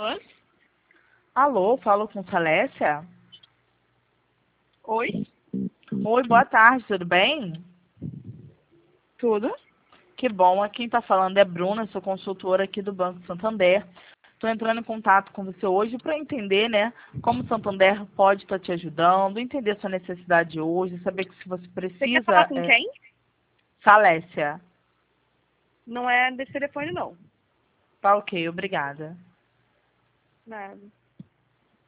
Hã? Alô, falo com Salécia? Oi? Oi, boa tarde, tudo bem? Tudo? Que bom, quem está falando é Bruna, sou consultora aqui do Banco Santander. Estou entrando em contato com você hoje para entender, né, como o Santander pode estar te ajudando, entender sua necessidade hoje, saber que se você Você quer falar precisa... com quem? Salécia. Não é desse telefone, não. Tá ok, obrigada. Nada.